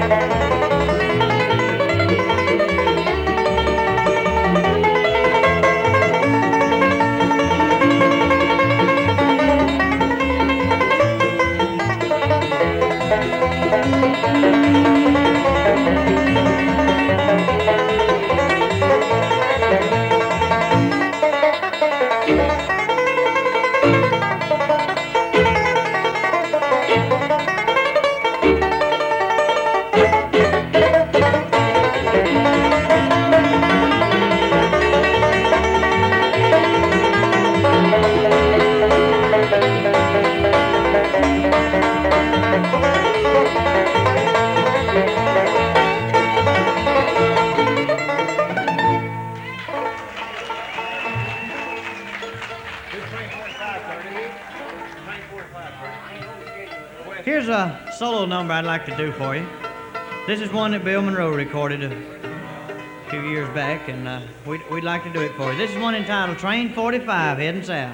Here's a solo number I'd like to do for you. This is one that Bill Monroe recorded a few years back, and we'd like to do it for you. This is one entitled Train 45 Heading South.